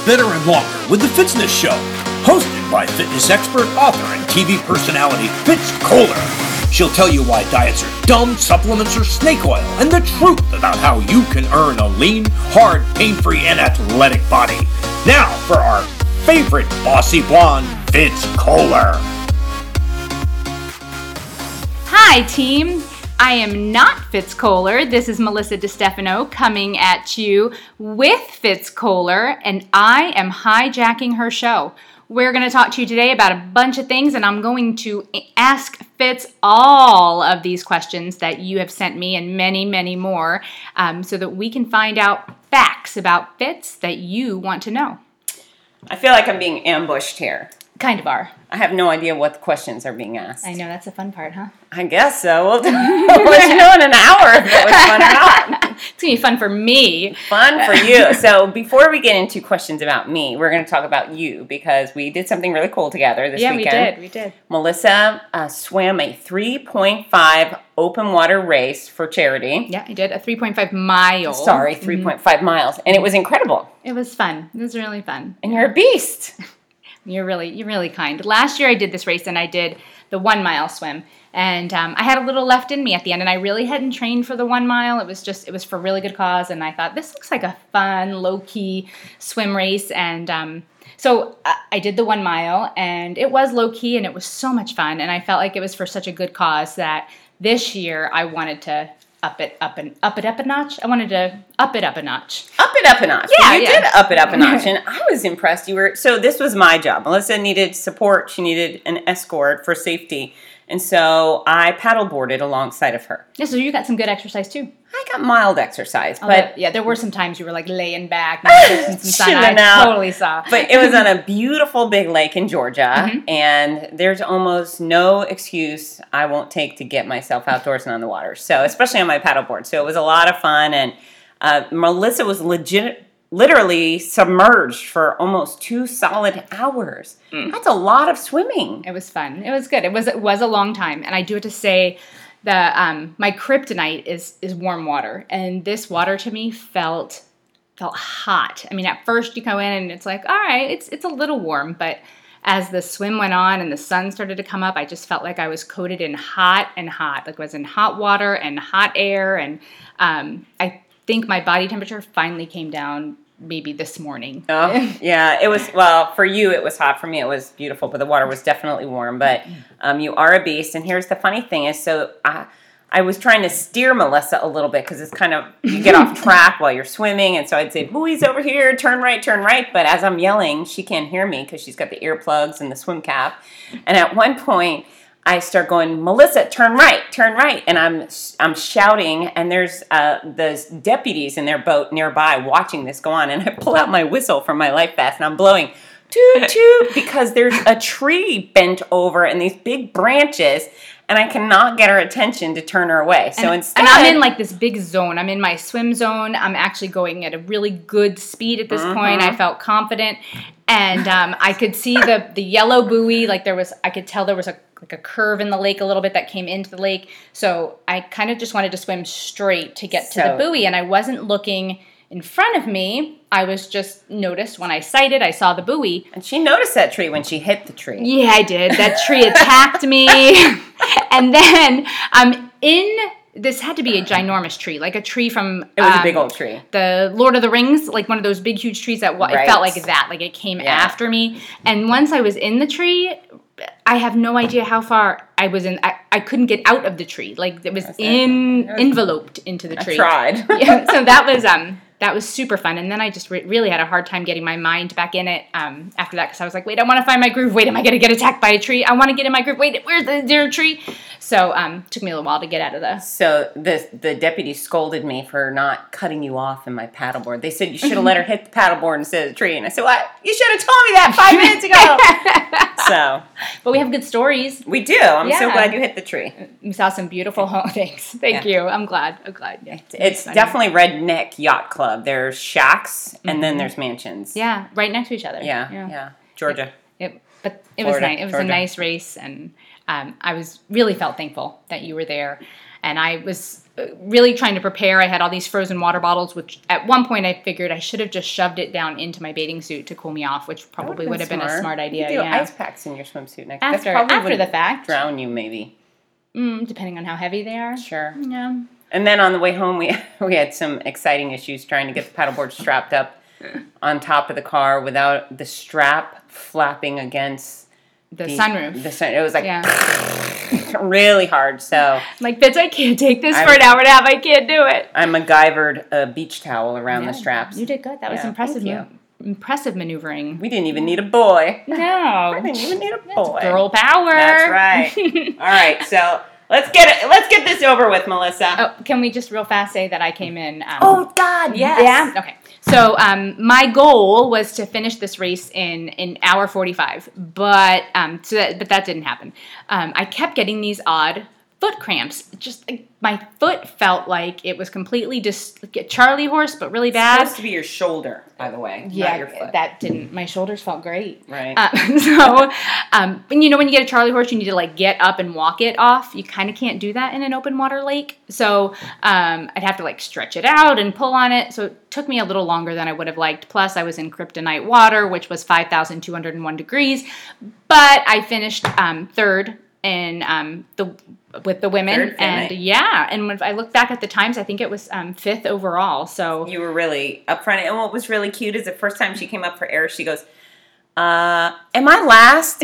Better and Longer with the Fitzness Show, hosted by fitness expert, author, and TV personality Fitz Kohler. She'll tell you why diets are dumb, supplements are snake oil, and the truth about how you can earn a lean, hard, pain-free, and athletic body. Now for our favorite bossy blonde, Fitz Kohler. Hi, team. I am not Fitz Kohler. This is Melissa DeStefano coming at you with Fitz Kohler, and I am hijacking her show. We're going to talk to you today about a bunch of things, and I'm going to ask Fitz all of these questions that you have sent me and many, many more so that we can find out facts about Fitz that you want to know. I feel like I'm being ambushed here. Kind of are. I have no idea what the questions are being asked. I know, that's the fun part, huh? I guess so. We'll let you know in an hour if it was fun or not. It's going to be fun for me. Fun for you. So before we get into questions about me, we're going to talk about you because we did something really cool together this weekend. Yeah, we did. Melissa swam a 3.5 open water race for charity. Yeah, I did. A 3.5 mile. 3.5 miles. And it was incredible. It was fun. It was really fun. And you're a beast. You're really kind. Last year I did this race and I did the 1 mile swim. And I had a little left in me at the end, and I really hadn't trained for the 1 mile. It was for a really good cause, and I thought, this looks like a fun, low-key swim race. And so I did the 1 mile, and it was low-key, and it was so much fun. And I felt like it was for such a good cause that this year I wanted to up it up a notch. I wanted to up it up a notch. Up it up a notch. Yeah, you did up it up a notch, and I was impressed. So this was my job. Melissa needed support. She needed an escort for safety. And so I paddleboarded alongside of her. Yeah, so you got some good exercise too. I got mild exercise, but yeah, there were some times you were like laying back, and some sun. I totally saw. But it was on a beautiful big lake in Georgia, and there's almost no excuse I won't take to get myself outdoors and on the water. So especially on my paddleboard. So it was a lot of fun, and Melissa was literally submerged for almost 2 solid hours. That's a lot of swimming. It was fun. It was good. It was a long time, and I do have to say that my kryptonite is warm water, and this water to me felt hot. I mean, at first you go in and it's like, all right, it's a little warm, but as the swim went on and the sun started to come up, I just felt like I was coated in hot, like I was in hot water and hot air, and I think my body temperature finally came down maybe this morning. Oh, yeah. It was, well, for you it was hot. For me it was beautiful, but the water was definitely warm. But you are a beast. And here's the funny thing is, so I was trying to steer Melissa a little bit because it's kind of, you get off track while you're swimming. And so I'd say, buoy's over here, turn right. But as I'm yelling, she can't hear me because she's got the earplugs and the swim cap. And at one point, I start going, Melissa, turn right. And I'm shouting, and there's the deputies in their boat nearby watching this go on. And I pull out my whistle from my life vest, and I'm blowing, toot, toot, because there's a tree bent over and these big branches, and I cannot get her attention to turn her away. So instead, and I'm in like this big zone. I'm in my swim zone. I'm actually going at a really good speed at this point. I felt confident. And I could see the yellow buoy, I could tell there was a curve in the lake a little bit that came into the lake. So I kind of just wanted to swim straight to get to the buoy, and I wasn't looking in front of me. I was just noticed when I sighted, I saw the buoy. And she noticed that tree when she hit the tree. Yeah, I did. That tree attacked me. And then this had to be a ginormous tree, like a tree from... It was a big old tree. The Lord of the Rings, like one of those big, huge trees that it felt like that. Like it came after me. And once I was in the tree, I have no idea how far I was in. I couldn't get out of the tree. Like it was enveloped into the tree. I tried. Yeah, so that was super fun. And then I just really had a hard time getting my mind back in it after that, because I was like, wait, I want to find my groove. Wait, am I going to get attacked by a tree? I want to get in my groove. Wait, where's the tree? So it took me a little while to get out of the... So the deputy scolded me for not cutting you off in my paddleboard. They said you should have let her hit the paddleboard instead of the tree. And I said, what? You should have told me that 5 minutes ago. But we have good stories. We do. I'm so glad you hit the tree. We saw some beautiful homes. Thanks. Thank you. I'm glad. Yeah. It's definitely Redneck Yacht Club. There's shacks and then there's mansions. Yeah, right next to each other. Yeah. Georgia. Yep. but it was Florida, nice. It was Georgia. a nice race, and I was really felt thankful that you were there. And I was really trying to prepare. I had all these frozen water bottles, which at one point I figured I should have just shoved it down into my bathing suit to cool me off, which probably would have been a smart idea. You do yeah. ice packs in your swimsuit next. After the fact. Drown you maybe. Depending on how heavy they are. Sure. Yeah. And then on the way home, we had some exciting issues trying to get the paddleboard strapped up on top of the car without the strap flapping against The sunroof. It was like really hard. So like, Fitz, I can't take this for an hour and a half. I can't do it. I MacGyvered a beach towel around the straps. You did good. That was impressive. Impressive maneuvering. We didn't even need a boy. No. We didn't even need a boy. Girl power. That's right. All right, so let's get this over with, Melissa. Oh, can we just real fast say that I came in? Oh God, yes. Yeah. Okay. So my goal was to finish this race in an hour 45, but that didn't happen. I kept getting these odd foot cramps. Just my foot felt like it was completely just Charlie horse, but really bad. It's supposed to be your shoulder, by the way, not your foot. That didn't. My shoulders felt great. Right. When you get a Charlie horse, you need to like get up and walk it off. You kind of can't do that in an open water lake. So I'd have to like stretch it out and pull on it. So it took me a little longer than I would have liked. Plus, I was in kryptonite water, which was 5,201 degrees. But I finished third in with the women, and and when I look back at the times, I think it was fifth overall. So you were really up front. And what was really cute is the first time she came up for air, she goes, am I last?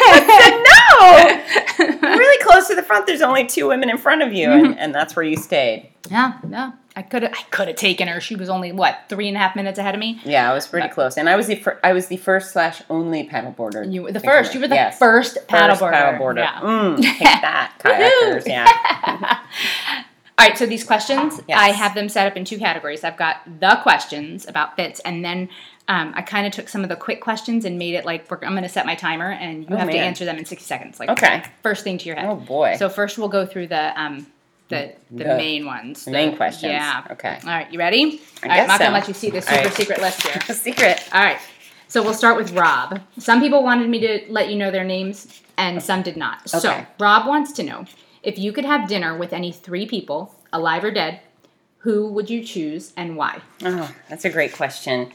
I said, no. You're really close to the front. There's only 2 women in front of you, and that's where you stayed. Yeah. I could have taken her. She was only 3.5 minutes ahead of me. Yeah, I was pretty close, and I was the first/only paddleboarder. You were the first. You were the first paddleboarder. Yeah. Take that, kayakers. Yeah. All right. So these questions, yes. I have them set up in 2 categories. I've got the questions about Fitz, and then I kind of took some of the quick questions and made it like I'm going to set my timer, and you have to answer them in 60 seconds. Like first thing to your head. Oh boy. So first we'll go through the main ones. The main questions. Yeah. Okay. All right. You ready? I All right. guess I'm not going so. to let you see the super secret list here. A secret. All right. So we'll start with Rob. Some people wanted me to let you know their names, and some did not. Okay. So Rob wants to know, if you could have dinner with any 3 people, alive or dead, who would you choose and why? Oh, that's a great question.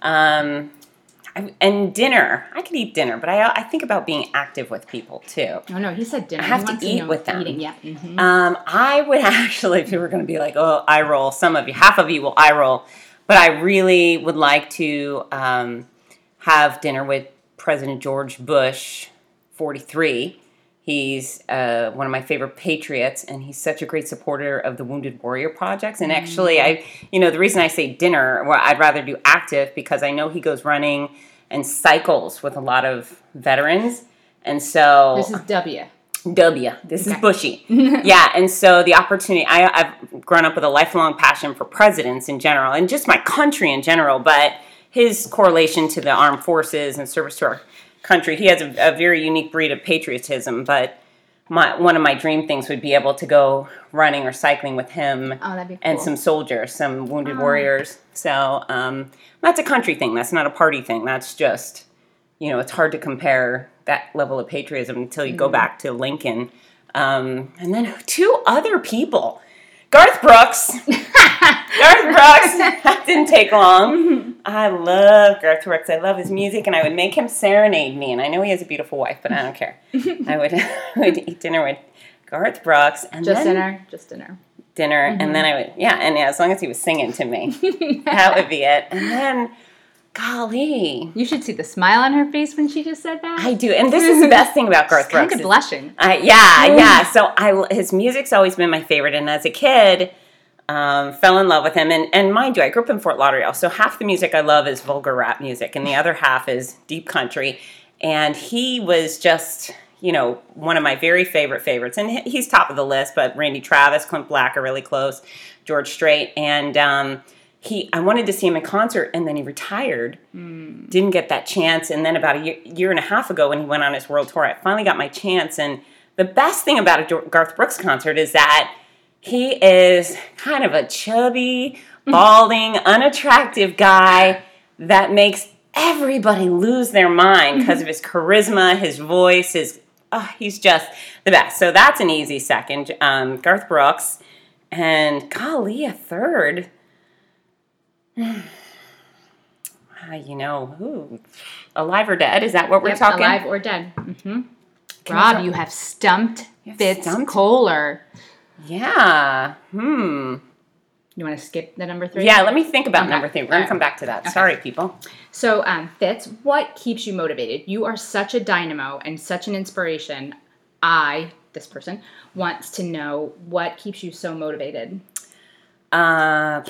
And dinner. I could eat dinner, but I think about being active with people, too. Oh, no, he said dinner. I have He to wants eat know with them. Eating, yeah. Mm-hmm. I would actually, if you were going to be like, oh, eye roll, half of you will eye roll, but I really would like to have dinner with President George Bush, 43. He's one of my favorite patriots, and he's such a great supporter of the Wounded Warrior Projects. And actually, the reason I say dinner, well, I'd rather do active, because I know he goes running and cycles with a lot of veterans. And so This is W. This is Bushy. Yeah, and so the opportunity, I've grown up with a lifelong passion for presidents in general, and just my country in general, but his correlation to the armed forces and service to our country, he has a very unique breed of patriotism, but one of my dream things would be able to go running or cycling with him that'd be cool. and some soldiers, some wounded warriors. So that's a country thing. That's not a party thing. That's just, it's hard to compare that level of patriotism until you go back to Lincoln. And then 2 other people. Garth Brooks. That didn't take long. I love Garth Brooks. I love his music, and I would make him serenade me. And I know he has a beautiful wife, but I don't care. I would eat dinner with Garth Brooks. And Just then dinner. Dinner, and then I would, as long as he was singing to me, that would be it. And then, golly. You should see the smile on her face when she just said that. I do, and this is the best thing about Garth Brooks. Kind of blushing. Yeah. So his music's always been my favorite, and as a kid, fell in love with him. And mind you, I grew up in Fort Lauderdale, so half the music I love is vulgar rap music, and the other half is deep country. And he was just, one of my very favorite favorites. And he's top of the list, but Randy Travis, Clint Black are really close, George Strait. And I wanted to see him in concert, and then he retired. Didn't get that chance. And then about a year and a half ago, when he went on his world tour, I finally got my chance. And the best thing about a Garth Brooks concert is that he is kind of a chubby, balding, unattractive guy that makes everybody lose their mind because of his charisma, his voice, he's just the best. So that's an easy second. Garth Brooks, and golly, a third. Who? Alive or dead? Is that what we're talking? Alive or dead. Mm-hmm. Rob, you have stumped Fitz Kohler. Yeah. You want to skip the number 3? Yeah, let me think about number 3. We're going to come back to that. Okay. Sorry, people. So, Fitz, what keeps you motivated? You are such a dynamo and such an inspiration. This person, wants to know what keeps you so motivated. I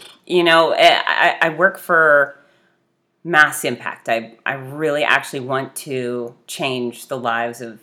work for mass impact. I really actually want to change the lives of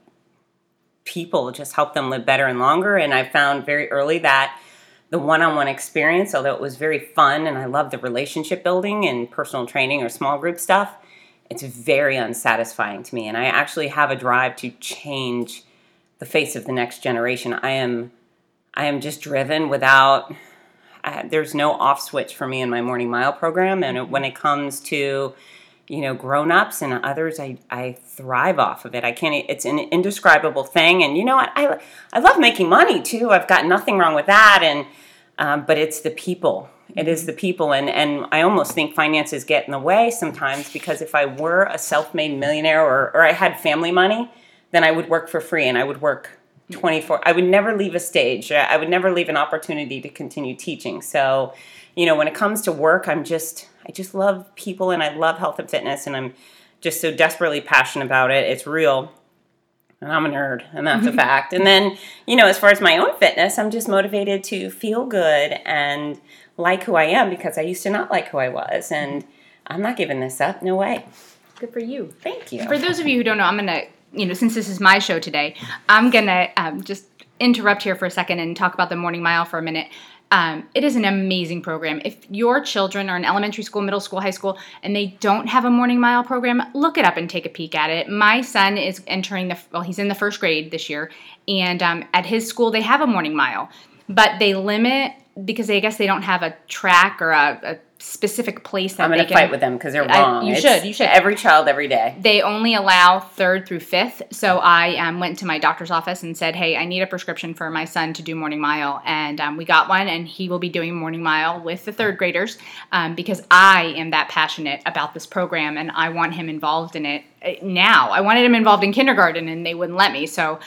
people, just help them live better and longer. And I found very early that the one-on-one experience, although it was very fun and I love the relationship building and personal training or small group stuff, it's very unsatisfying to me. And I actually have a drive to change the face of the next generation. I am just driven without, there's no off switch for me in my Morning Mile program. And when it comes to, grown-ups and others, I thrive off of it. It's an indescribable thing. And you know what? I love making money too. I've got nothing wrong with that. And, but it's the people. It is the people. And I almost think finances get in the way sometimes, because if I were a self-made millionaire or I had family money, then I would work for free and I would work 24. I would never leave a stage. I would never leave an opportunity to continue teaching. So, when it comes to work, I just love people and I love health and fitness, and I'm just so desperately passionate about it. It's real. And I'm a nerd, and that's a fact. And then, as far as my own fitness, I'm just motivated to feel good and like who I am, because I used to not like who I was. And I'm not giving this up. No way. Good for you. Thank you. For those of you who don't know, I'm going to, since this is my show today, I'm going to just interrupt here for a second and talk about the Morning Mile for a minute. It is an amazing program. If your children are in elementary school, middle school, high school, and they don't have a Morning Mile program, look it up and take a peek at it. My son is entering he's in the first grade this year, and at his school they have a Morning Mile, but they limit, because I guess they don't have a track or a specific place that I'm going to fight with them because they're wrong. You should. Every child, every day. They only allow 3rd through 5th. So I went to my doctor's office and said, hey, I need a prescription for my son to do Morning Mile. And we got one, and he will be doing Morning Mile with the 3rd graders because I am that passionate about this program and I want him involved in it now. I wanted him involved in kindergarten and they wouldn't let me. So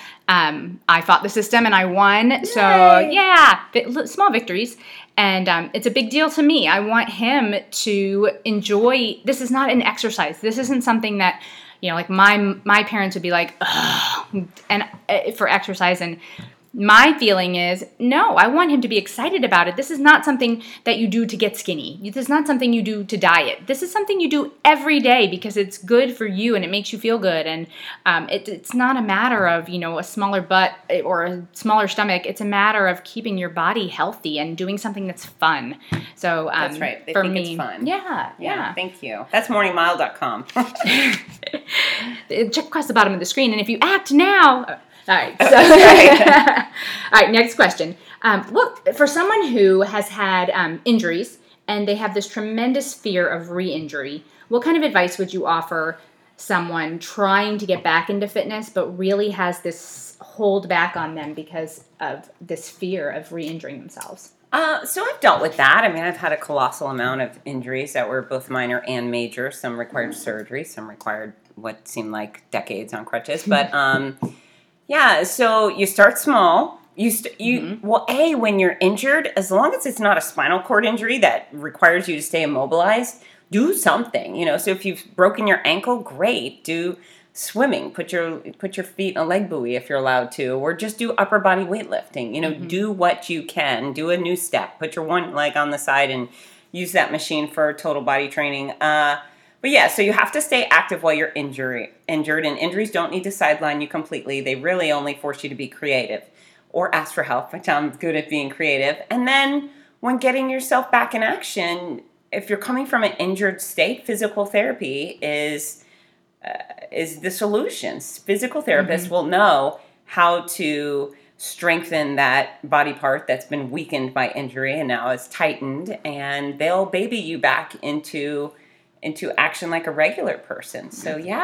I fought the system and I won. Yay. So yeah, small victories. And it's a big deal to me. I want him to enjoy. This is not an exercise. This isn't something that, like my parents would be like, ugh, and for exercise. And my feeling is, no, I want him to be excited about it. This is not something that you do to get skinny. This is not something you do to diet. This is something you do every day because it's good for you and it makes you feel good. And it's not a matter of, a smaller butt or a smaller stomach. It's a matter of keeping your body healthy and doing something that's fun. So that's right. They for think me, it's fun. Yeah. Thank you. That's morningmile.com. Check across the bottom of the screen. And if you act now... All right. So, all right. Next question. Look, for someone who has had injuries and they have this tremendous fear of re-injury, what kind of advice would you offer someone trying to get back into fitness but really has this hold back on them because of this fear of re-injuring themselves? So I've dealt with that. I mean, I've had a colossal amount of injuries that were both minor and major. Some required surgery. Some required what seemed like decades on crutches. But yeah, so you start small. When you're injured, as long as it's not a spinal cord injury that requires you to stay immobilized, do something. So if you've broken your ankle, great. Do swimming. Put your feet in a leg buoy if you're allowed to, or just do upper body weightlifting. Do what you can. Do a new step. Put your one leg on the side and use that machine for total body training. But yeah, so you have to stay active while you're injured, and injuries don't need to sideline you completely. They really only force you to be creative or ask for help, which I'm good at being creative. And then when getting yourself back in action, if you're coming from an injured state, physical therapy is the solution. Physical therapists will know how to strengthen that body part that's been weakened by injury and now is tightened, and they'll baby you back into into action like a regular person. So yeah,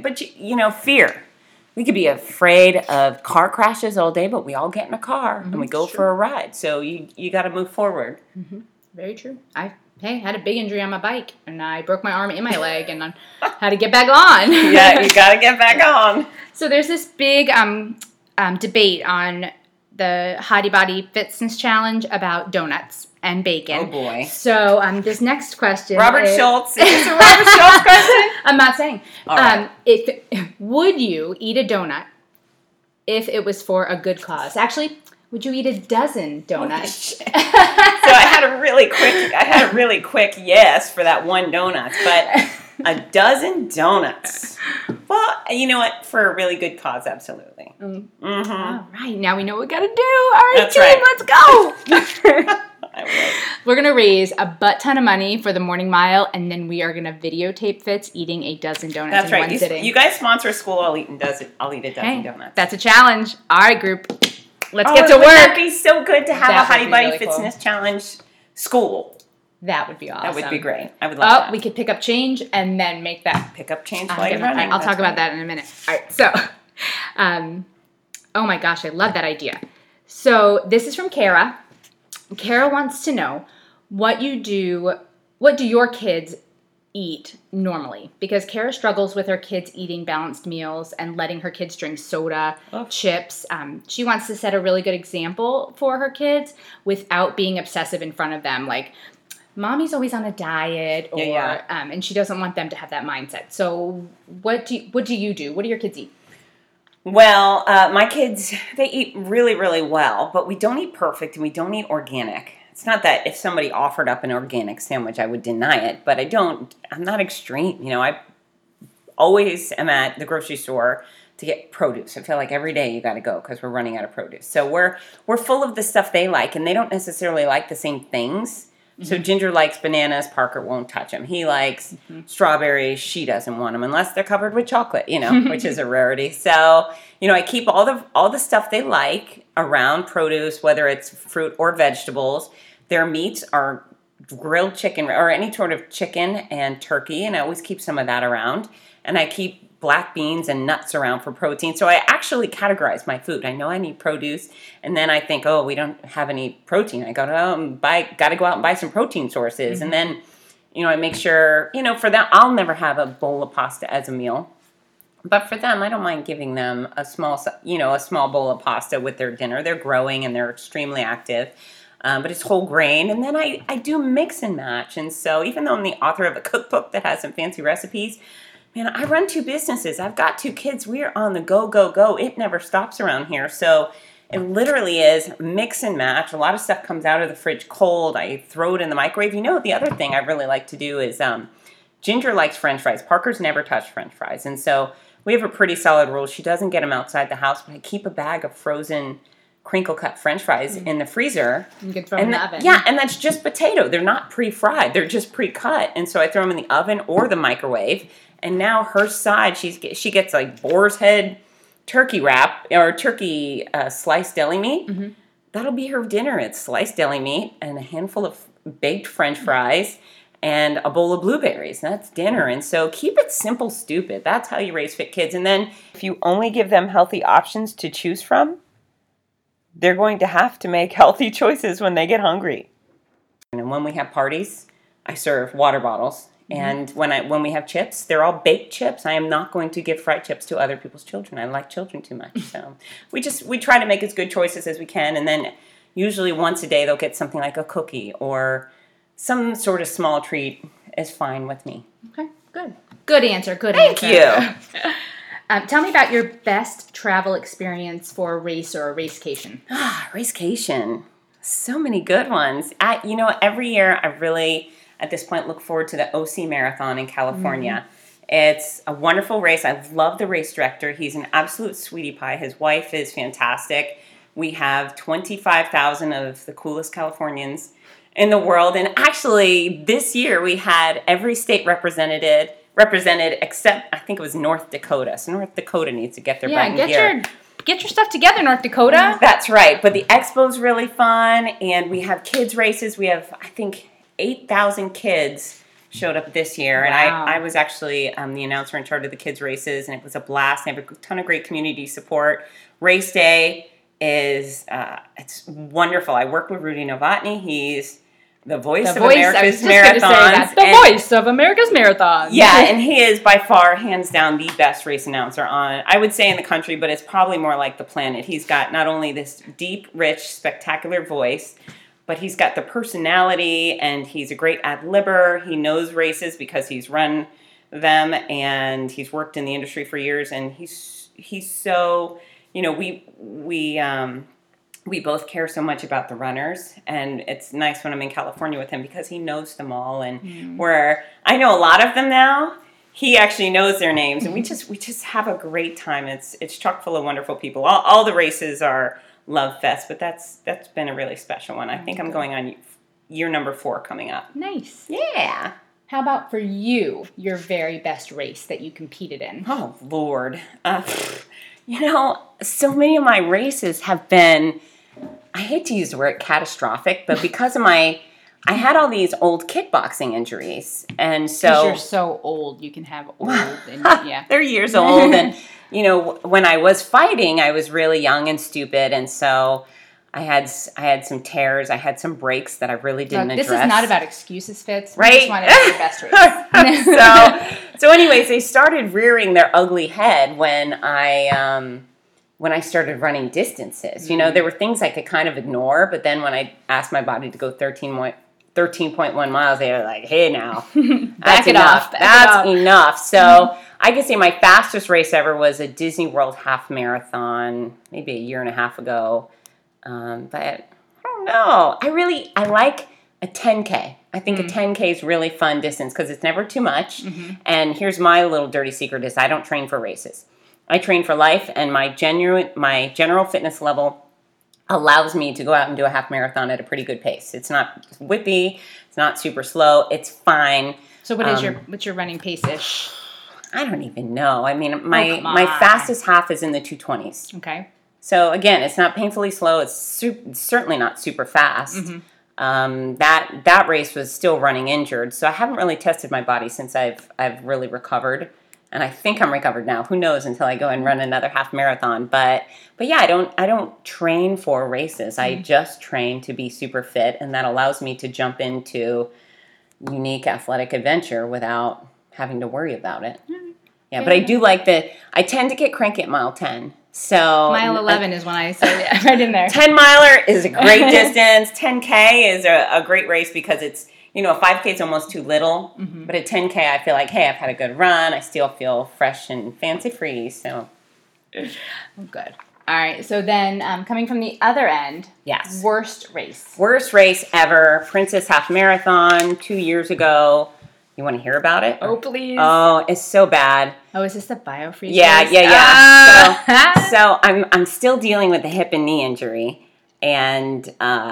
fear. We could be afraid of car crashes all day, but we all get in a car and we go for a ride. So you got to move forward. Mm-hmm. Very true. I had a big injury on my bike, and I broke my arm and my leg, and I had to get back on. Yeah, you got to get back on. So there's this big debate on the Hottie Body Fitness Challenge about donuts and bacon. Oh, boy. So this next question Robert Schultz. Is this a Robert Schultz question? I'm not saying. All right. Would you eat a donut if it was for a good cause? Actually, would you eat a dozen donuts? So I had a really quick yes for that one donut, but a dozen donuts. Well, you know what? For a really good cause, absolutely. Mm-hmm. All right, now we know what we got to do. All right, That's team, right. let's go. We're going to raise a butt ton of money for the morning mile, and then we are going to videotape Fitz eating a dozen donuts in one sitting. You guys sponsor a school, I'll eat a dozen donuts. That's a challenge. All right, group. Let's get to work. That'd be so good to have a Hottie Body Fitness Challenge school. That would be awesome. That would be great. I would love that. We could pick up change and then make that. Pick up change while you're running. I'll talk about that in a minute. All right, so, oh my gosh, I love that idea. So this is from Kara. Kara wants to know what do your kids eat normally? Because Kara struggles with her kids eating balanced meals and letting her kids drink soda, chips. She wants to set a really good example for her kids without being obsessive in front of them. Like, mommy's always on a diet, and she doesn't want them to have that mindset. So what do you do? What do your kids eat? Well, my kids, they eat really, really well, but we don't eat perfect and we don't eat organic. It's not that if somebody offered up an organic sandwich, I would deny it, but I'm not extreme. I always am at the grocery store to get produce. I feel like every day you got to go because we're running out of produce. So we're full of the stuff they like, and they don't necessarily like the same things. Mm-hmm. So Ginger likes bananas. Parker won't touch them. He likes strawberries. She doesn't want them unless they're covered with chocolate, which is a rarity. So, I keep all the stuff they like around produce, whether it's fruit or vegetables. Their meats are grilled chicken or any sort of chicken and turkey, and I always keep some of that around. And I keep black beans and nuts around for protein. So I actually categorize my food. I know I need produce, and then I think, we don't have any protein. I got to go out and buy some protein sources. Mm-hmm. And then, I make sure, for them, I'll never have a bowl of pasta as a meal. But for them, I don't mind giving them a small bowl of pasta with their dinner. They're growing and they're extremely active. But it's whole grain. And then I do mix and match. And so even though I'm the author of a cookbook that has some fancy recipes, man, I run 2 businesses. I've got 2 kids. We are on the go, go, go. It never stops around here. So it literally is mix and match. A lot of stuff comes out of the fridge cold. I throw it in the microwave. The other thing I really like to do is Ginger likes French fries. Parker's never touched French fries. And so we have a pretty solid rule. She doesn't get them outside the house, but I keep a bag of frozen crinkle cut French fries in the freezer. You can throw them in the oven. Yeah, and that's just potato. They're not pre-fried. They're just pre-cut. And so I throw them in the oven or the microwave. And now her side, she gets like boar's head turkey wrap or turkey sliced deli meat. Mm-hmm. That'll be her dinner. It's sliced deli meat and a handful of baked French fries and a bowl of blueberries. That's dinner. And so keep it simple, stupid. That's how you raise fit kids. And then if you only give them healthy options to choose from, they're going to have to make healthy choices when they get hungry. And when we have parties, I serve water bottles. And when we have chips, they're all baked chips. I am not going to give fried chips to other people's children. I like children too much. So we try to make as good choices as we can. And then usually once a day they'll get something like a cookie or some sort of small treat is fine with me. Okay, good. Good answer. Good answer. Thank you. Tell me about your best travel experience for a race or a racecation. Racecation. So many good ones. Every year I really, at this point, look forward to the OC Marathon in California. Mm-hmm. It's a wonderful race. I love the race director. He's an absolute sweetie pie. His wife is fantastic. We have 25,000 of the coolest Californians in the world. And actually, this year we had every state represented except, I think it was North Dakota. So North Dakota needs to get their butt in gear. Get your stuff together, North Dakota. That's right. But the expo's really fun, and we have kids races. We have, I think, 8,000 kids showed up this year. And Wow. I was actually the announcer in charge of the kids' races, and it was a blast. They have a ton of great community support. Race day is it's wonderful. I work with Rudy Novotny. He's the voice of America's marathons. Voice of America's marathon. Yeah, and he is by far, hands down, the best race announcer on, I would say, in the country, but it's probably more like the planet. He's got not only this deep, rich, spectacular voice, but he's got the personality, and he's a great ad-libber. He knows races because he's run them, and he's worked in the industry for years, and he's so, we both care so much about the runners, and it's nice when I'm in California with him because he knows them all, and where I know a lot of them now, he actually knows their names, and we just have a great time. It's chock full of wonderful people. All the races are love fest, but that's been a really special one. I think I'm going on year number 4 coming up. Nice. Yeah. How about for you, your very best race that you competed in? Oh, Lord. So many of my races have been, I hate to use the word catastrophic, but because of I had all these old kickboxing injuries. And so. Because you're so old, you can have old. And, yeah. They're years old. And, when I was fighting, I was really young and stupid. And so I had some tears. I had some breaks that I really didn't address. This is not about excuses, Fitz. Right? We just want to know your best race. So anyways, they started rearing their ugly head when I started running distances. There were things I could kind of ignore, but then when I asked my body to go 13.1 miles, they were like, hey, now, that's enough. That's enough. So I could say my fastest race ever was a Disney World half marathon, maybe a year and a half ago. But I don't know. I like a 10K. I think a 10K is really fun distance because it's never too much. And here's my little dirty secret is I don't train for races. I train for life, and my general fitness level allows me to go out and do a half marathon at a pretty good pace. It's not whippy. It's not super slow. It's fine. So what's your running pace-ish? I don't even know. I mean, my fastest half is in the 2:20s. Okay. So again, it's not painfully slow. It's certainly not super fast. That race was still running injured, so I haven't really tested my body since I've really recovered, and I think I'm recovered now. Who knows until I go and run another half marathon? But yeah, I don't train for races. I just train to be super fit, and that allows me to jump into unique athletic adventure without having to worry about it. Yeah, but I do like I tend to get cranky at mile 10. So mile 11 is when I say right in there. 10 miler is a great distance. 10K is a great race because it's, a 5K is almost too little. But at 10K, I feel like, hey, I've had a good run. I still feel fresh and fancy free. So good. All right. So then coming from the other end, yes. Worst race ever. Princess Half Marathon 2 years ago. You want to hear about it? Oh, please. Oh, it's so bad. Oh, is this the BioFreeze race? Yeah. So I'm still dealing with the hip and knee injury. And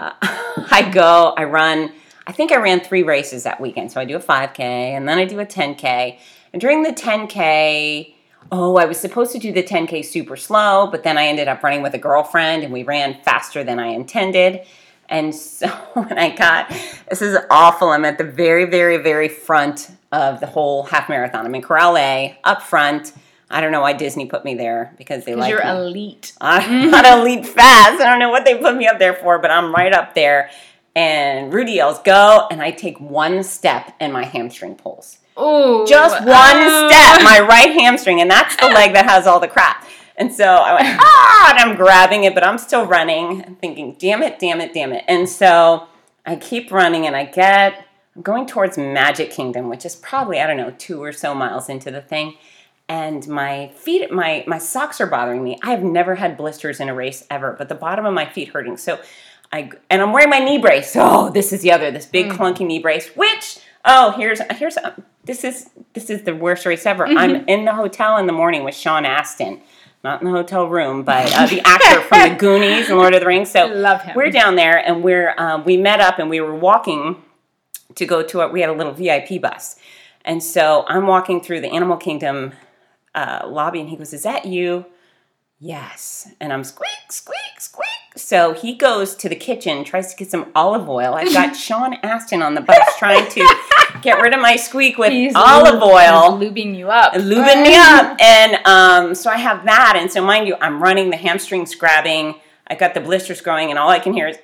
I run, I think I ran 3 races that weekend. So I do a 5K and then I do a 10K. And during the 10K, I was supposed to do the 10K super slow, but then I ended up running with a girlfriend and we ran faster than I intended. And so when this is awful, I'm at the very, very, very front of the whole half marathon. I'm in Corral A, up front. I don't know why Disney put me there because they like me. You're elite. I'm not elite fast. I don't know what they put me up there for, but I'm right up there. And Rudy yells, go, and I take one step and my hamstring pulls. Oh, just one step, my right hamstring, and that's the leg that has all the crap. And so I went, and I'm grabbing it, but I'm still running and thinking, damn it. And so I keep running and I'm going towards Magic Kingdom, which is probably, 2 or so miles into the thing. And my feet, my socks are bothering me. I have never had blisters in a race ever, but the bottom of my feet hurting. So I'm wearing my knee brace. So this is this big clunky knee brace, which, this is the worst race ever. I'm in the hotel in the morning with Sean Astin. Not in the hotel room, but the actor from the Goonies and Lord of the Rings. So love him. We're down there, and we met up, and we were walking to go to we had a little VIP bus. And so I'm walking through the Animal Kingdom lobby, and he goes, is that you? Yes. And I'm squeak, squeak, squeak. So he goes to the kitchen, tries to get some olive oil. I've got Sean Astin on the bus trying to get rid of my squeak with He's olive oil. lubing you up. Lubing me up. And so I have that. And so mind you, I'm running, the hamstrings grabbing. I got the blisters going, and all I can hear is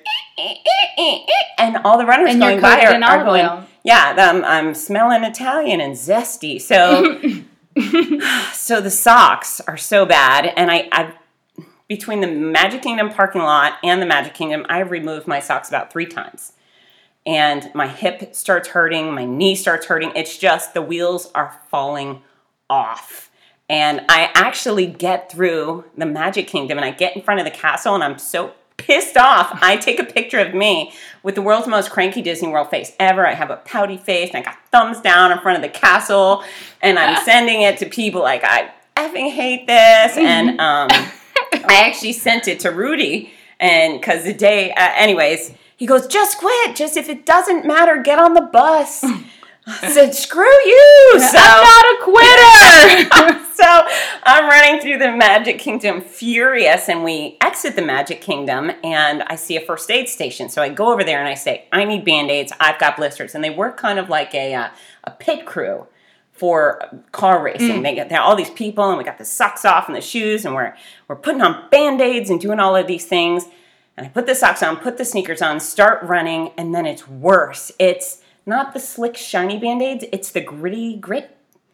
and all the runners And going you're by coated in are olive going, oil. yeah, I'm smelling Italian and zesty. So so the socks are so bad, and I between the Magic Kingdom parking lot and the Magic Kingdom, I've removed my socks about 3 times. And my hip starts hurting, my knee starts hurting. It's just the wheels are falling off. And I actually get through the Magic Kingdom and I get in front of the castle and I'm so pissed off. I take a picture of me with the world's most cranky Disney World face ever. I have a pouty face and I got thumbs down in front of the castle and I'm sending it to people like, I effing hate this. And I actually sent it to Rudy, and because the day, anyways, he goes, just quit. Just if it doesn't matter, get on the bus. I said, screw you. So, I'm not a quitter. so I'm running through the Magic Kingdom furious, and we exit the Magic Kingdom, and I see a first aid station. So I go over there and I say, I need Band-Aids. I've got blisters. And they work kind of like a pit crew for car racing. They get all these people, and we got the socks off and the shoes, and we're putting on Band-Aids and doing all of these things. And I put the socks on, put the sneakers on, start running, and then it's worse. It's not the slick, shiny Band-Aids. It's the gritty grit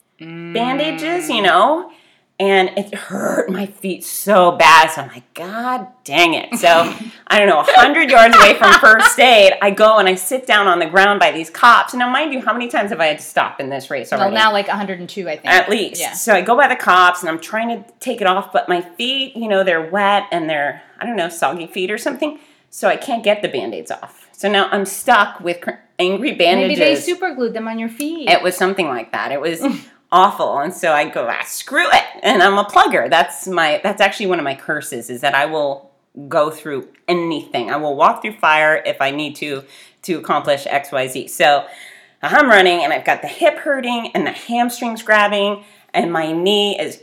bandages, you know? And it hurt my feet so bad. So I'm like, God dang it. So, I don't know, 100 yards away from first aid, I go and I sit down on the ground by these cops. And now, mind you, how many times have I had to stop in this race already? Well, now like 102, I think. At least. Yeah. So I go by the cops and I'm trying to take it off, but my feet, you know, they're wet and they're, I don't know, soggy feet or something. So I can't get the Band-Aids off. So now I'm stuck with angry bandages. Maybe they super glued them on your feet. It was something like that. It was awful. And so I go, screw it. And I'm a plugger. That's actually one of my curses, is that I will go through anything. I will walk through fire if I need to accomplish XYZ. So I'm running and I've got the hip hurting and the hamstrings grabbing and my knee is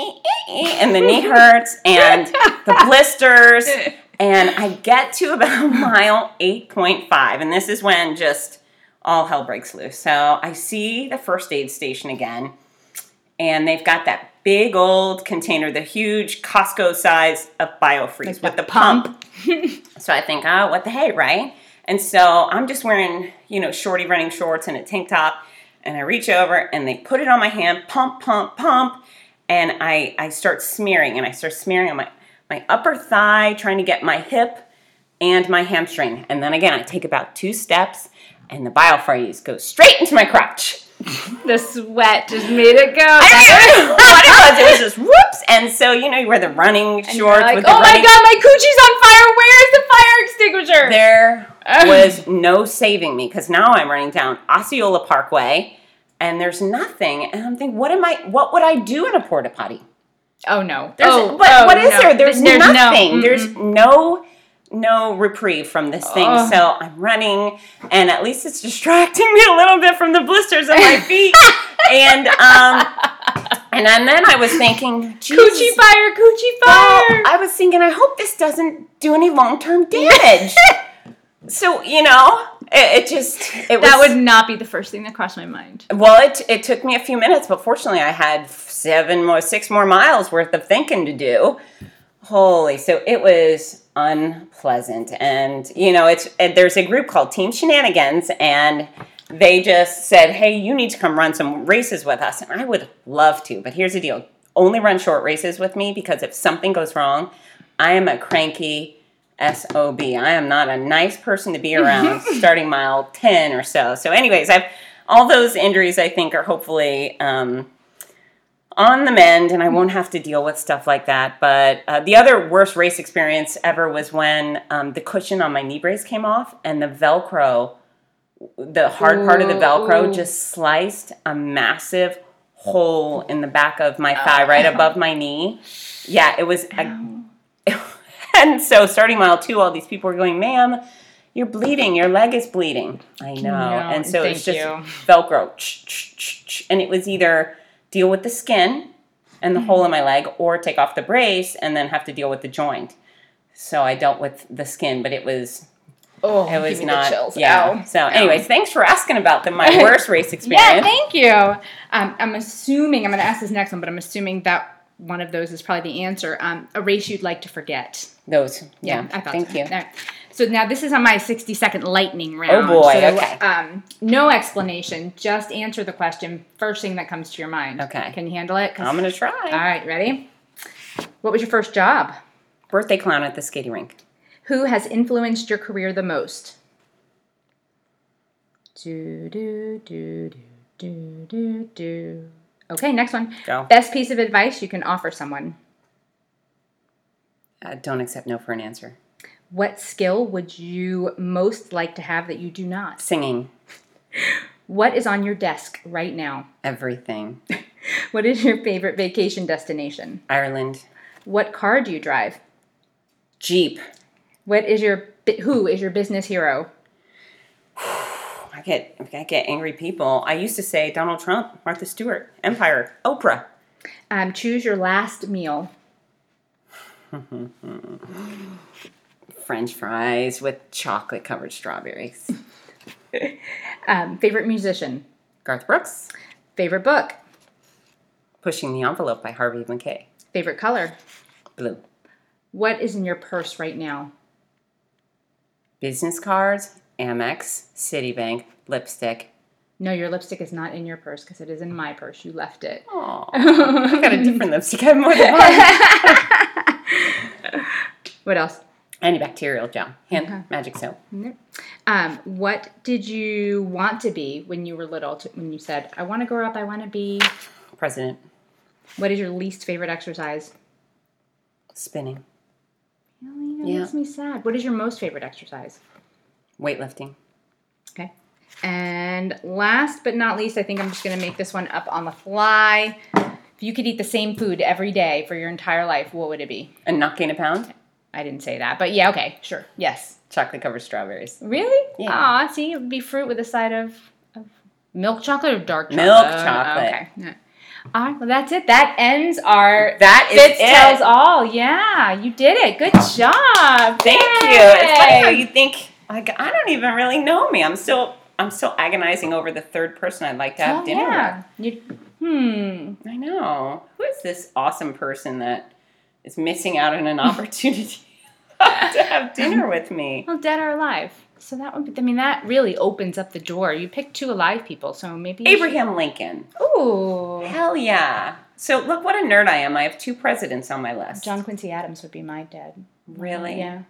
and the knee hurts and the blisters. And I get to about mile 8.5. And this is when just all hell breaks loose. So I see the first aid station again, and they've got that big old container, the huge Costco size of BioFreeze with the pump. So I think, oh, what the hey, right? And so I'm just wearing, you know, shorty running shorts and a tank top, and I reach over and they put it on my hand, pump, pump, pump, and I start smearing, and I start smearing on my upper thigh, trying to get my hip and my hamstring. And then again, I take about 2 steps, and the BioFreeze goes straight into my crotch. The sweat just made it go. I don't know what it was. It was just whoops. And so, you know, you wear the running shorts. Like, with the oh my running. God, my coochie's on fire. Where's the fire extinguisher? There was no saving me, because now I'm running down Osceola Parkway, and there's nothing. And I'm thinking, what would I do in a porta potty? Oh no. What is no. there? There's nothing. No. There's no reprieve from this thing. So I'm running, and at least it's distracting me a little bit from the blisters on my feet. and then I was thinking, Coochie fire. well, I was thinking, I hope this doesn't do any long-term damage. So, you know, it was... That would not be the first thing that crossed my mind. Well, it took me a few minutes, but fortunately I had 6 more miles worth of thinking to do. So it was unpleasant. And, you know, there's a group called Team Shenanigans, and they just said, hey, you need to come run some races with us. And I would love to, but here's the deal. Only run short races with me, because if something goes wrong, I am a cranky SOB. I am not a nice person to be around starting mile 10 or so. So anyways, all those injuries, I think, are hopefully on the mend, and I won't have to deal with stuff like that. But the other worst race experience ever was when the cushion on my knee brace came off, and the Velcro, the hard part of the Velcro, just sliced a massive hole in the back of my thigh, right above my knee. Yeah, it was... And so starting mile 2, all these people were going, ma'am, you're bleeding. Your leg is bleeding. I know. And so it's just Velcro. And it was either deal with the skin and the hole in my leg, or take off the brace and then have to deal with the joint. So I dealt with the skin, but it was Oh, it was give me not. the chills. Yeah. Ow. So, Ow. anyways, thanks for asking about my worst race experience. Yeah, thank you. I'm assuming, I'm going to ask this next one, but I'm assuming that one of those is probably the answer. A race you'd like to forget. Those. Yeah. I thought Thank so. you. All right. So now this is on my 60-second lightning round. Oh, boy. So, Okay. no explanation. Just answer the question. First thing that comes to your mind. Okay. Can you handle it? I'm going to try. All right, ready? What was your first job? Birthday clown at the skating rink. Who has influenced your career the most? Do, do, do, do, do, do. Okay, next one. Go. Best piece of advice you can offer someone. Don't accept no for an answer. What skill would you most like to have that you do not? Singing. What is on your desk right now? Everything. What is your favorite vacation destination? Ireland. What car do you drive? Jeep. Who is your business hero? I get angry people. I used to say Donald Trump, Martha Stewart, Empire, Oprah. Choose your last meal. French fries with chocolate covered strawberries. Favorite musician. Garth Brooks. Favorite book. Pushing the Envelope by Harvey McKay. Favorite color. Blue. What is in your purse right now? Business cards, Amex, Citibank, lipstick. No, your lipstick is not in your purse because it is in my purse. You left it. Oh, I got a different lipstick. I have more than one. What else? Antibacterial gel. Hand magic soap. What did you want to be when you were little? When you said, I want to grow up, I want to be... President. What is your least favorite exercise? Spinning. Really? That makes me sad. What is your most favorite exercise? Weightlifting. Okay. And last but not least, I think I'm just going to make this one up on the fly. If you could eat the same food every day for your entire life, what would it be? And not gain a pound? I didn't say that, but yeah, okay, sure, yes. Chocolate covered strawberries. Really? Yeah. Aw, see, it would be fruit with a side of milk chocolate or dark chocolate? Milk chocolate. Okay. Yeah. All right, well, that's it. That ends our That is Fitz it. Tells All. Yeah, you did it. Good job. Thank Yay. you. It's funny how you think, like, I don't even really know me. I'm still agonizing over the third person I'd like to have dinner with. I know. Who is this awesome person that is missing out on an opportunity to have dinner with me? Well, dead or alive. So that would be, I mean, that really opens up the door. You picked two alive people, so maybe... Abraham Lincoln. Ooh. Hell yeah. So look what a nerd I am. I have 2 presidents on my list. John Quincy Adams would be my dad. Really? Yeah.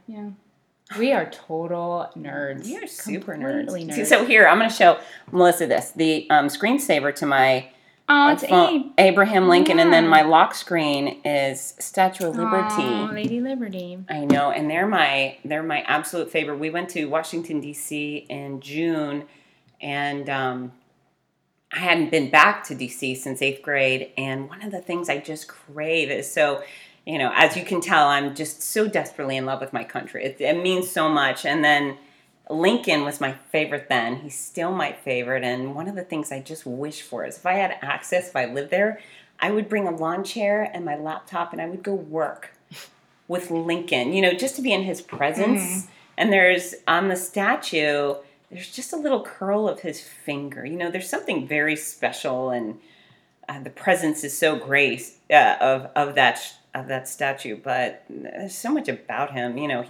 We are total nerds. You're super Completely nerds. nerds. So here, I'm going to show Melissa this. The screensaver to my Oh, it's phone, Abraham Lincoln, and then Yeah. my lock screen is Statue of Liberty. Oh, Lady Liberty. I know, and they're my absolute favorite. We went to Washington, D.C. in June, and I hadn't been back to D.C. since 8th grade, and one of the things I just crave is so... You know, as you can tell, I'm just so desperately in love with my country. It means so much. And then Lincoln was my favorite then. He's still my favorite. And one of the things I just wish for is if I had access, if I lived there, I would bring a lawn chair and my laptop and I would go work with Lincoln, you know, just to be in his presence. And there's, on the statue, there's just a little curl of his finger. You know, there's something very special, and the presence is so great of that statue, but there's so much about him. You know,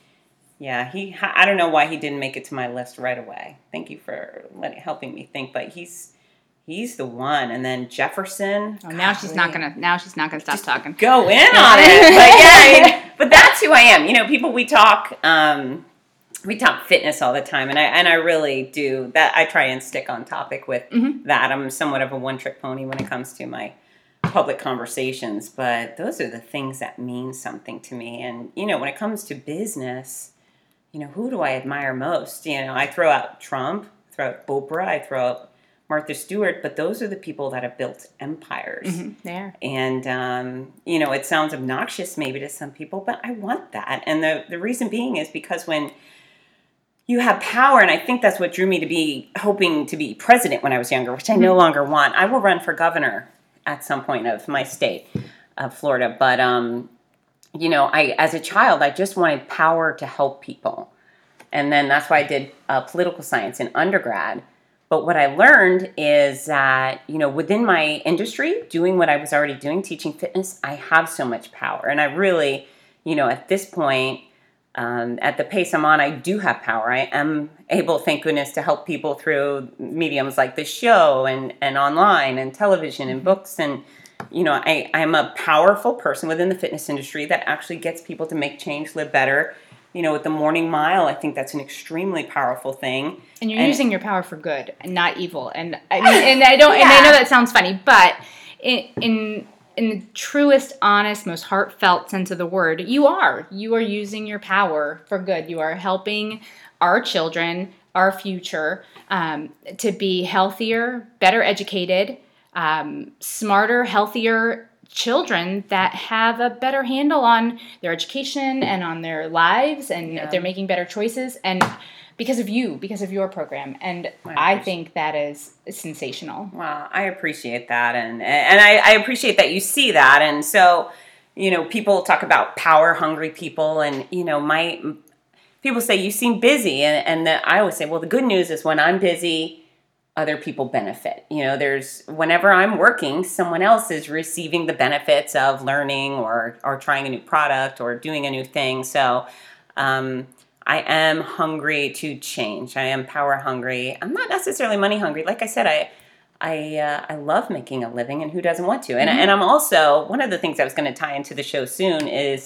I don't know why he didn't make it to my list right away. Thank you for helping me think, but he's the one. And then Jefferson. Oh, now she's not gonna stop talking. Go in on it. But yeah, but that's who I am. You know, people, we talk fitness all the time, and I really do that. I try and stick on topic with that. I'm somewhat of a one-trick pony when it comes to my public conversations, but those are the things that mean something to me. And, you know, when it comes to business, you know, who do I admire most? You know, I throw out Trump, throw out Oprah, I throw out Martha Stewart, but those are the people that have built empires. There. And, you know, it sounds obnoxious maybe to some people, but I want that. And the reason being is because when you have power, and I think that's what drew me to be hoping to be president when I was younger, which I no longer want. I will run for governor at some point of my state of Florida. But, you know, as a child, I just wanted power to help people. And then that's why I did political science in undergrad. But what I learned is that, within my industry, doing what I was already doing, teaching fitness, I have so much power. And I really, at this point, at the pace I'm on, I do have power. I am able, thank goodness, to help people through mediums like this show and online and television and books. And, I'm a powerful person within the fitness industry that actually gets people to make change, live better. With the morning mile, I think that's an extremely powerful thing. And you're using your power for good and not evil. And I mean, and I don't, and I know that sounds funny, but in the truest, honest, most heartfelt sense of the word, you are using your power for good. You are helping our children, our future, to be healthier, better educated, smarter, healthier children that have a better handle on their education and on their lives, and they're making better choices, and because of your program. And I think that is sensational. Well, I appreciate that, and I appreciate that you see that. And so, people talk about power hungry people, and people say you seem busy, and I always say, well, the good news is when I'm busy, other people benefit. Whenever I'm working, someone else is receiving the benefits of learning or trying a new product or doing a new thing. So I am hungry to change. I am power hungry. I'm not necessarily money hungry. Like I said, I love making a living, and who doesn't want to? And I'm also, one of the things I was going to tie into the show soon is,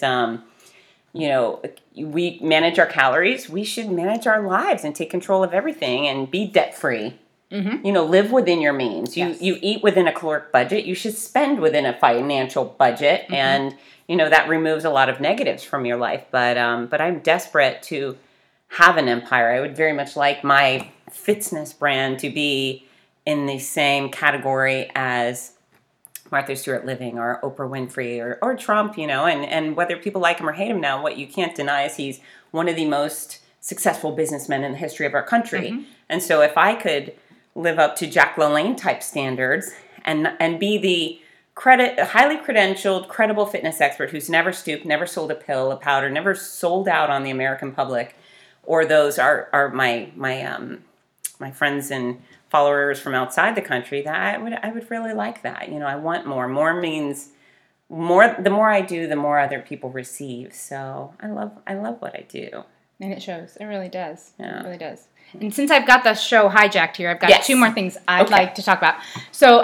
we manage our calories. We should manage our lives and take control of everything and be debt free. Live within your means. You eat within a caloric budget. You should spend within a financial budget, and that removes a lot of negatives from your life. But I'm desperate to have an empire. I would very much like my fitness brand to be in the same category as Martha Stewart Living or Oprah Winfrey or Trump. And whether people like him or hate him now, what you can't deny is he's one of the most successful businessmen in the history of our country. And so if I could live up to Jack LaLanne type standards and be the highly credentialed, credible fitness expert who's never stooped, never sold a pill, a powder, never sold out on the American public, or those are my friends and followers from outside the country, that I would really like that. I want more. More means more. The more I do, the more other people receive. So I love what I do. And it shows. It really does. Yeah. It really does. And since I've got the show hijacked here, I've got two more things I'd like to talk about. So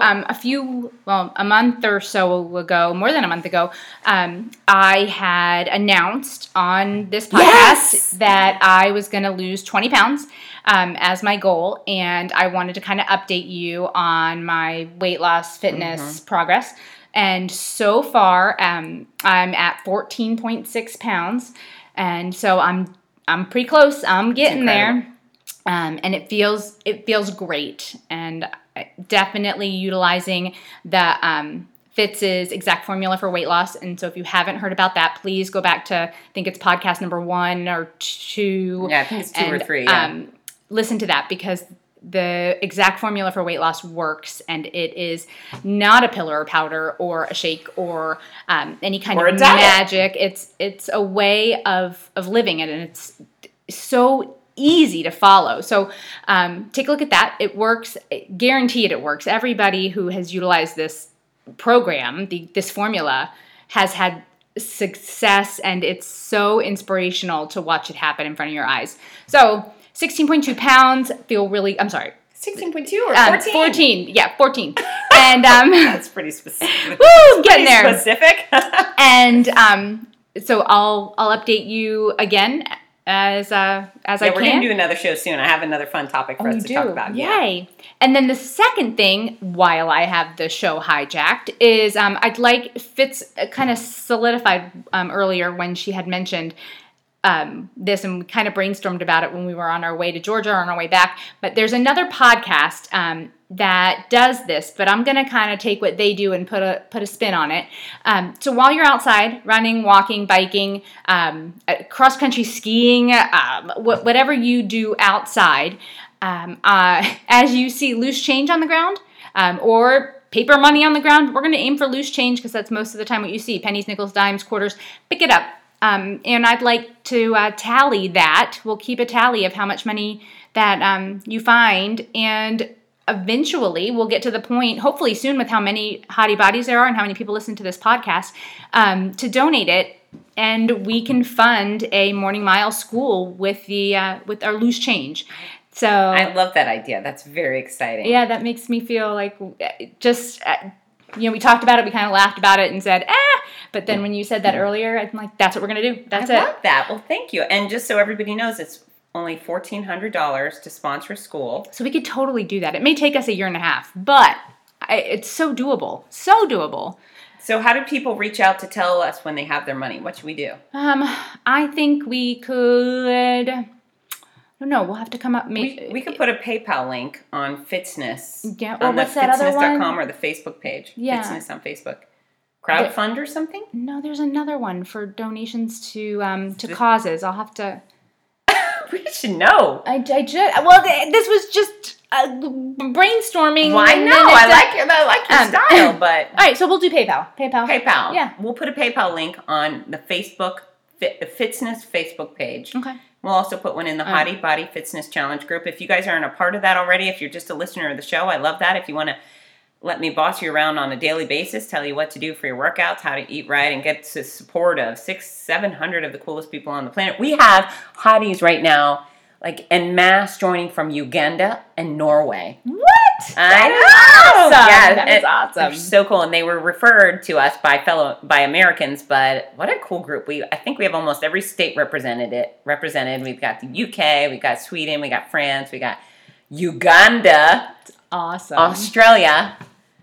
a month or so ago, more than a month ago, I had announced on this podcast that I was going to lose 20 pounds as my goal. And I wanted to kind of update you on my weight loss fitness progress. And so far, I'm at 14.6 pounds. And so I'm pretty close. I'm getting there. And it feels great, and definitely utilizing the Fitz's exact formula for weight loss. And so if you haven't heard about that, please go back to, I think it's podcast number 1 or 2. Yeah, I think it's 2 or 3. Yeah. Listen to that, because the exact formula for weight loss works, and it is not a pill or a powder or a shake or any kind of magic. It's a way of living it, and it's so easy to follow. So take a look at that. It works. Guaranteed it works. Everybody who has utilized this program, this formula, has had success, and it's so inspirational to watch it happen in front of your eyes. So 16.2 pounds, feel really, I'm sorry. 16.2 or 14? 14. Yeah, 14. And that's pretty specific. Woo, getting there. Specific. And so I'll update you again as I can. We're going to do another show soon. I have another fun topic for us to talk about. Yay. Yeah. And then the second thing, while I have the show hijacked, is I'd like, Fitz kind of solidified earlier when she had mentioned this, and we kind of brainstormed about it when we were on our way to Georgia or on our way back. But there's another podcast that does this, but I'm going to kind of take what they do and put a spin on it. So while you're outside running, walking, biking, cross-country skiing, whatever you do outside, as you see loose change on the ground or paper money on the ground, we're going to aim for loose change because that's most of the time what you see. Pennies, nickels, dimes, quarters. Pick it up. and I'd like to tally that. We'll keep a tally of how much money that you find, and eventually we'll get to the point, hopefully soon, with how many Hottie Bodies there are and how many people listen to this podcast, to donate it, and we can fund a morning mile school with with our loose change. So I love that idea. That's very exciting. Yeah, that makes me feel like just, we talked about it, we kind of laughed about it and said, but then when you said that earlier, I'm like, that's what we're going to do. That's it. I love that. Well, thank you. And just so everybody knows, it's only $1,400 to sponsor school. So we could totally do that. It may take us 1.5 years, but it's so doable. So doable. So how do people reach out to tell us when they have their money? What should we do? I think we could... I don't know. We'll have to come up. We could put a PayPal link on Fitsness. Yeah. Or on what's the that other one? Fitsness.com or the Facebook page. Yeah. Fitsness on Facebook. Crowdfund or something? No, there's another one for donations to causes. I'll have to. We should know. I just. Well, this was just brainstorming. Well, I know. I like your style, but all right. So we'll do PayPal. PayPal. Yeah. We'll put a PayPal link on the Fitsness Facebook page. Okay. We'll also put one in the Hottie Body Fitsness Challenge group. If you guys aren't a part of that already, if you're just a listener of the show, I love that. If you want to let me boss you around on a daily basis, tell you what to do for your workouts, how to eat right, and get the support of 600-700 of the coolest people on the planet. We have hotties right now, like en masse, joining from Uganda and Norway. What? I know. Awesome. Yeah, That is awesome. They're so cool, and they were referred to us by Americans. But what a cool group! I think we have almost every state represented. We've got the UK, we've got Sweden, we got France, we got Uganda, Awesome. Australia.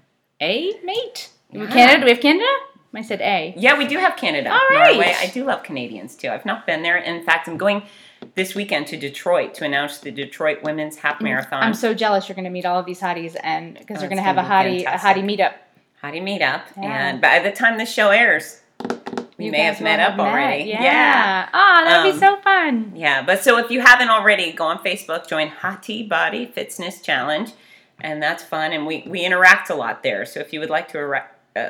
Mate. Yeah. Canada? Do we have Canada? I said A. Yeah, we do have Canada. All right. Norway. I do love Canadians too. I've not been there. In fact, I'm going this weekend to Detroit to announce the Detroit Women's Half Marathon. I'm so jealous you're going to meet all of these hotties, and because they're going to it's have a gonna be hottie meetup. Hottie meetup. Yeah. And by the time this show airs, we You may guys have met will up already. Yeah. Ah, that would be so fun. Yeah, but so if you haven't already, go on Facebook, join Hottie Body Fitness Challenge, and that's fun. And we interact a lot there. So if you would like to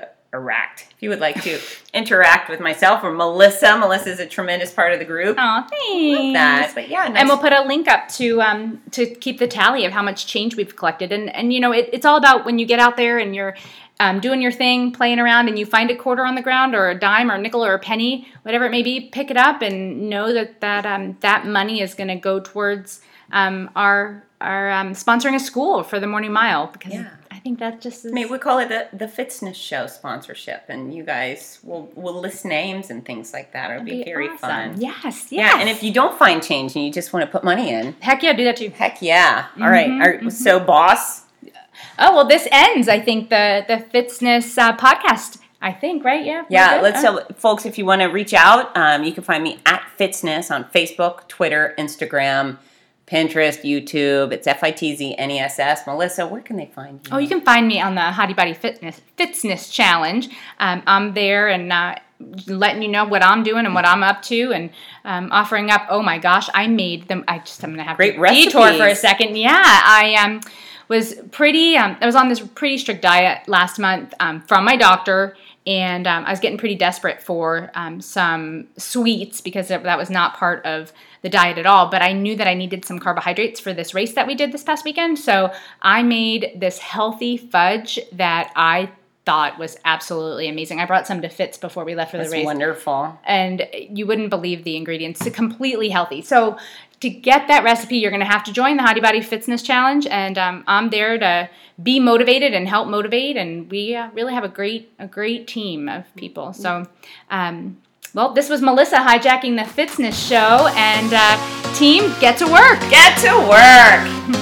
interact with myself or Melissa's a tremendous part of the group. Oh, thanks. Love that. But yeah, nice. And we'll put a link up to keep the tally of how much change we've collected. And it's all about when you get out there and you're doing your thing, playing around, and you find a quarter on the ground or a dime or a nickel or a penny, whatever it may be, pick it up and know that money is going to go towards our sponsoring a school for the morning mile, because I think that just is... Maybe we call it the Fitness Show sponsorship, and you guys will list names and things like that. It'll be very awesome. Fun. Yes. Yeah, and if you don't find change and you just want to put money in, heck yeah, do that too. Heck yeah. All right. So, boss. Oh, well, this ends, I think, the Fitness podcast. I think, right? Yeah. Yeah. So, folks, if you want to reach out, you can find me at Fitness on Facebook, Twitter, Instagram, Pinterest, YouTube. It's FITZNESS. Melissa, where can they find you? Oh, you can find me on the Hottie Body Fitness Challenge. I'm there and letting you know what I'm doing and what I'm up to, and offering up. Oh my gosh, I made them. I'm gonna have great to recipes. detour for a second. Yeah, I was pretty. I was on this pretty strict diet last month from my doctor. And I was getting pretty desperate for some sweets because that was not part of the diet at all. But I knew that I needed some carbohydrates for this race that we did this past weekend. So I made this healthy fudge that I thought was absolutely amazing. I brought some to Fitz before we left for the race. That's wonderful. And you wouldn't believe the ingredients. It's completely healthy. So to get that recipe, you're going to have to join the Hottie Body Fitness Challenge, and I'm there to be motivated and help motivate, and we really have a great team of people. So, well, this was Melissa hijacking the Fitness Show, and team, get to work. Get to work.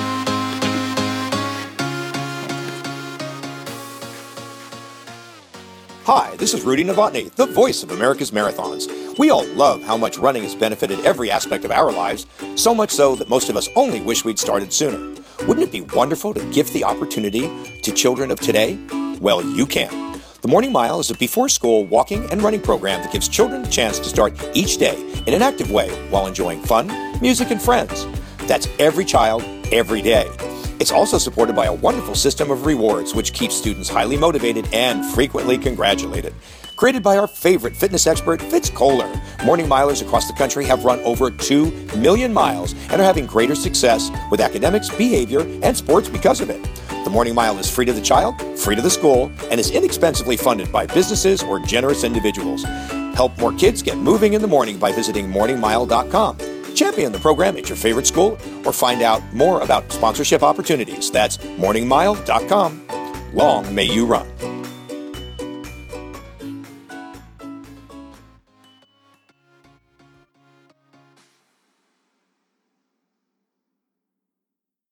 Hi, this is Rudy Novotny, the voice of America's Marathons. We all love how much running has benefited every aspect of our lives, so much so that most of us only wish we'd started sooner. Wouldn't it be wonderful to give the opportunity to children of today? Well, you can. The Morning Mile is a before-school walking and running program that gives children a chance to start each day in an active way while enjoying fun, music, and friends. That's every child, every day. It's also supported by a wonderful system of rewards, which keeps students highly motivated and frequently congratulated. Created by our favorite fitness expert, Fitz Kohler, Morning Milers across the country have run over 2 million miles and are having greater success with academics, behavior, and sports because of it. The Morning Mile is free to the child, free to the school, and is inexpensively funded by businesses or generous individuals. Help more kids get moving in the morning by visiting morningmile.com. Champion the program at your favorite school or find out more about sponsorship opportunities. That's morningmile.com. Long may you run.